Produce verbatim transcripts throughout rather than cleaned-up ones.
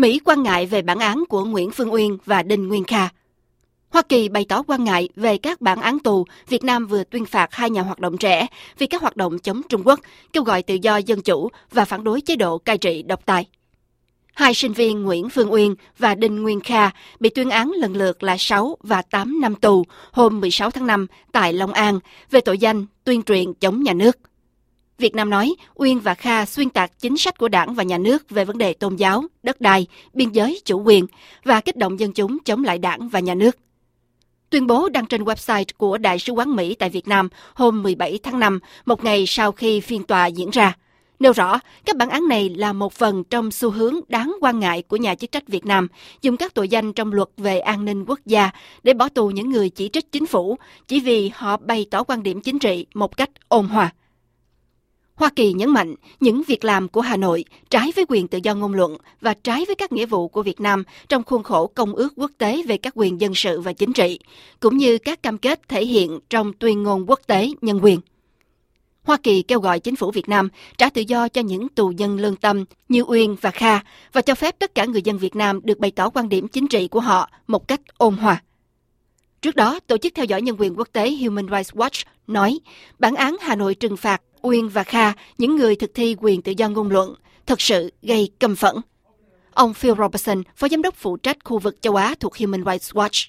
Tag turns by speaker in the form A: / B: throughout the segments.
A: Mỹ quan ngại về bản án của Nguyễn Phương Uyên và Đinh Nguyên Kha. Hoa Kỳ bày tỏ quan ngại về các bản án tù Việt Nam vừa tuyên phạt hai nhà hoạt động trẻ vì các hoạt động chống Trung Quốc, kêu gọi tự do dân chủ và phản đối chế độ cai trị độc tài. Hai sinh viên Nguyễn Phương Uyên và Đinh Nguyên Kha bị tuyên án lần lượt là sáu và tám năm tù hôm mười sáu tháng năm tại Long An về tội danh tuyên truyền chống nhà nước. Việt Nam nói Uyên và Kha xuyên tạc chính sách của Đảng và Nhà nước về vấn đề tôn giáo, đất đai, biên giới, chủ quyền và kích động dân chúng chống lại Đảng và Nhà nước. Tuyên bố đăng trên website của Đại sứ quán Mỹ tại Việt Nam hôm mười bảy tháng năm, một ngày sau khi phiên tòa diễn ra, nêu rõ các bản án này là một phần trong xu hướng đáng quan ngại của nhà chức trách Việt Nam dùng các tội danh trong luật về an ninh quốc gia để bỏ tù những người chỉ trích chính phủ chỉ vì họ bày tỏ quan điểm chính trị một cách ôn hòa. Hoa Kỳ nhấn mạnh những việc làm của Hà Nội trái với quyền tự do ngôn luận và trái với các nghĩa vụ của Việt Nam trong khuôn khổ Công ước Quốc tế về các quyền dân sự và chính trị, cũng như các cam kết thể hiện trong tuyên ngôn quốc tế nhân quyền. Hoa Kỳ kêu gọi chính phủ Việt Nam trả tự do cho những tù nhân lương tâm như Uyên và Kha và cho phép tất cả người dân Việt Nam được bày tỏ quan điểm chính trị của họ một cách ôn hòa. Trước đó, Tổ chức theo dõi nhân quyền quốc tế Human Rights Watch nói bản án Hà Nội trừng phạt Uyên và Kha, những người thực thi quyền tự do ngôn luận, thực sự gây căm phẫn. Ông Phil Robertson, Phó Giám đốc phụ trách khu vực châu Á thuộc Human Rights Watch.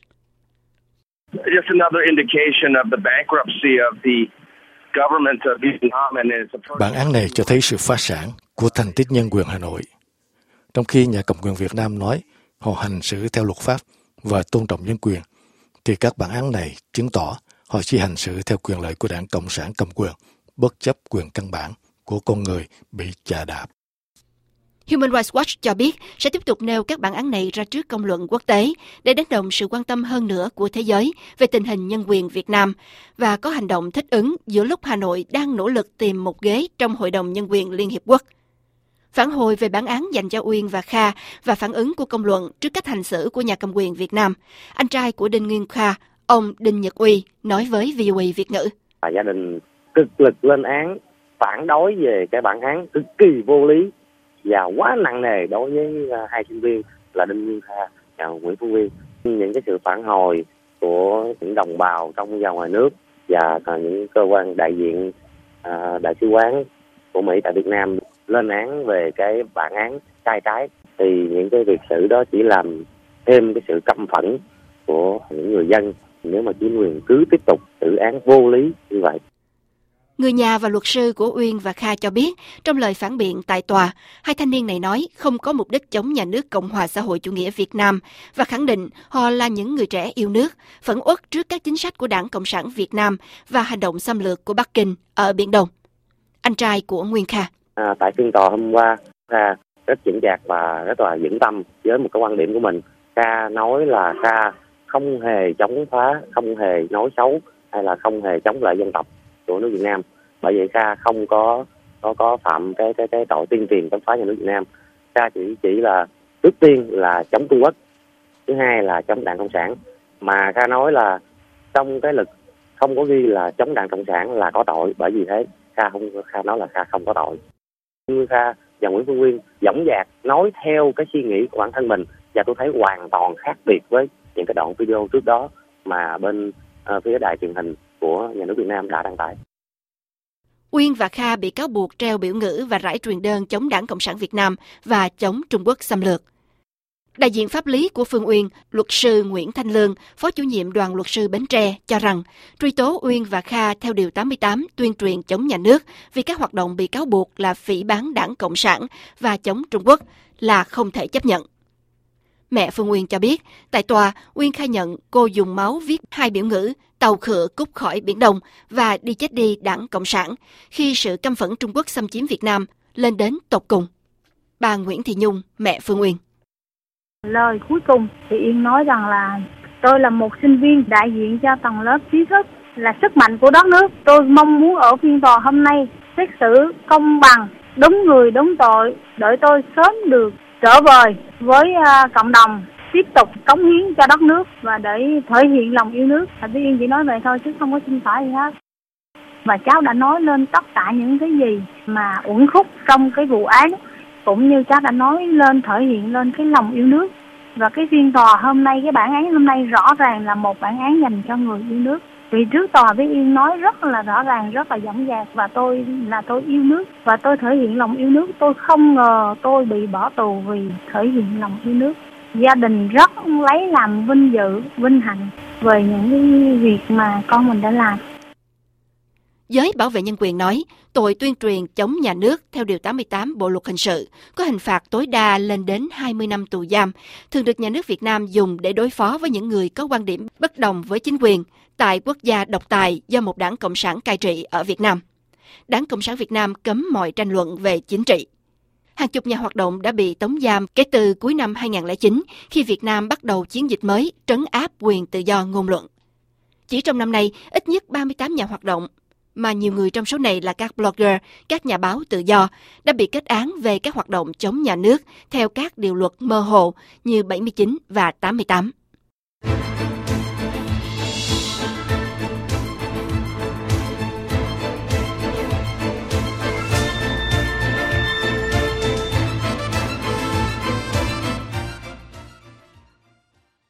B: Bản án này cho thấy sự phá sản của thành tích nhân quyền Hà Nội. Trong khi nhà cầm quyền Việt Nam nói họ hành xử theo luật pháp và tôn trọng nhân quyền, thì các bản án này chứng tỏ họ chỉ hành xử theo quyền lợi của Đảng Cộng sản cầm quyền, bất chấp quyền căn bản của con người bị chà đạp.
A: Human Rights Watch cho biết sẽ tiếp tục nêu các bản án này ra trước công luận quốc tế để đánh động sự quan tâm hơn nữa của thế giới về tình hình nhân quyền Việt Nam và có hành động thích ứng giữa lúc Hà Nội đang nỗ lực tìm một ghế trong Hội đồng Nhân quyền Liên Hiệp Quốc. Phản hồi về bản án dành cho Uyên và Kha và phản ứng của công luận trước cách hành xử của nhà cầm quyền Việt Nam, anh trai của Đinh Nguyên Kha, ông Đinh Nhật Uy, nói với vê o a Việt ngữ.
C: Gia đình cực lực lên án, phản đối về cái bản án cực kỳ vô lý và quá nặng nề đối với hai sinh viên là Đinh Nguyên Kha và Nguyễn Phương Uyên. Những cái sự phản hồi của những đồng bào trong và ngoài nước và những cơ quan đại diện à, đại sứ quán của Mỹ tại Việt Nam lên án về cái bản án sai trái, thì những cái việc xử đó chỉ làm thêm cái sự căm phẫn của những người dân nếu mà chính quyền cứ tiếp tục xử án vô lý như vậy.
A: Người nhà và luật sư của Uyên và Kha cho biết, trong lời phản biện tại tòa, hai thanh niên này nói không có mục đích chống nhà nước Cộng hòa xã hội chủ nghĩa Việt Nam và khẳng định họ là những người trẻ yêu nước, phẫn uất trước các chính sách của Đảng Cộng sản Việt Nam và hành động xâm lược của Bắc Kinh ở Biển Đông. Anh trai của Nguyên Kha.
C: À, tại phiên tòa hôm qua, Kha rất chững chạc và rất là vững tâm với một cái quan điểm của mình. Kha nói là Kha không hề chống phá, không hề nói xấu hay là không hề chống lại dân tộc của nước Việt Nam. Bởi vậy Kha không có có có phạm cái cái cái tội tuyên truyền chống phá nhà nước Việt Nam. Kha chỉ chỉ là trước tiên là chống Trung Quốc, thứ hai là chống Đảng Cộng sản. Mà Kha nói là trong cái lực không có ghi là chống Đảng Cộng sản là có tội, bởi vì thế Kha không Kha nói là Kha không có tội. Như Kha và Nguyễn Phương Uyên dõng dạc nói theo cái suy nghĩ của bản thân mình, và tôi thấy hoàn toàn khác biệt với những cái đoạn video trước đó mà bên uh, phía đài truyền hình của nhà nước Việt Nam đã đăng tải.
A: Uyên và Kha bị cáo buộc treo biểu ngữ và rải truyền đơn chống Đảng Cộng sản Việt Nam và chống Trung Quốc xâm lược. Đại diện pháp lý của Phương Uyên, luật sư Nguyễn Thanh Lương, phó chủ nhiệm đoàn luật sư Bến Tre, cho rằng truy tố Uyên và Kha theo Điều tám mươi tám tuyên truyền chống nhà nước vì các hoạt động bị cáo buộc là phỉ báng Đảng Cộng sản và chống Trung Quốc là không thể chấp nhận. Mẹ Phương Uyên cho biết, tại tòa, Uyên khai nhận cô dùng máu viết hai biểu ngữ tàu khựa cút khỏi Biển Đông và đi chết đi Đảng Cộng sản khi sự căm phẫn Trung Quốc xâm chiếm Việt Nam lên đến tột cùng. Bà Nguyễn Thị Nhung, mẹ Phương Uyên.
D: Lời cuối cùng thì Yên nói rằng là tôi là một sinh viên đại diện cho tầng lớp trí thức, là sức mạnh của đất nước. Tôi mong muốn ở phiên tòa hôm nay xét xử công bằng, đúng người đúng tội, để tôi sớm được trở về với uh, cộng đồng, tiếp tục cống hiến cho đất nước và để thể hiện lòng yêu nước. Thì Yên chỉ nói vậy thôi chứ không có xin phải gì hết. Và cháu đã nói lên tất cả những cái gì mà uẩn khúc trong cái vụ án cũng như cháu đã nói lên, thể hiện lên cái lòng yêu nước. Và cái phiên tòa hôm nay, cái bản án hôm nay rõ ràng là một bản án dành cho người yêu nước. Vì trước tòa với Yên nói rất là rõ ràng, rất là dõng dạc, và tôi là tôi yêu nước và tôi thể hiện lòng yêu nước. Tôi không ngờ tôi bị bỏ tù vì thể hiện lòng yêu nước. Gia đình rất lấy làm vinh dự, vinh hạnh về những cái việc mà con mình đã làm.
A: Giới bảo vệ nhân quyền nói, tội tuyên truyền chống nhà nước theo Điều tám mươi tám Bộ Luật Hình sự có hình phạt tối đa lên đến hai mươi năm tù giam, thường được nhà nước Việt Nam dùng để đối phó với những người có quan điểm bất đồng với chính quyền tại quốc gia độc tài do một đảng Cộng sản cai trị ở Việt Nam. Đảng Cộng sản Việt Nam cấm mọi tranh luận về chính trị. Hàng chục nhà hoạt động đã bị tống giam kể từ cuối năm hai nghìn không trăm lẻ chín khi Việt Nam bắt đầu chiến dịch mới trấn áp quyền tự do ngôn luận. Chỉ trong năm nay, ít nhất ba mươi tám nhà hoạt động, mà nhiều người trong số này là các blogger, các nhà báo tự do, đã bị kết án về các hoạt động chống nhà nước theo các điều luật mơ hồ như bảy mươi chín và tám mươi tám.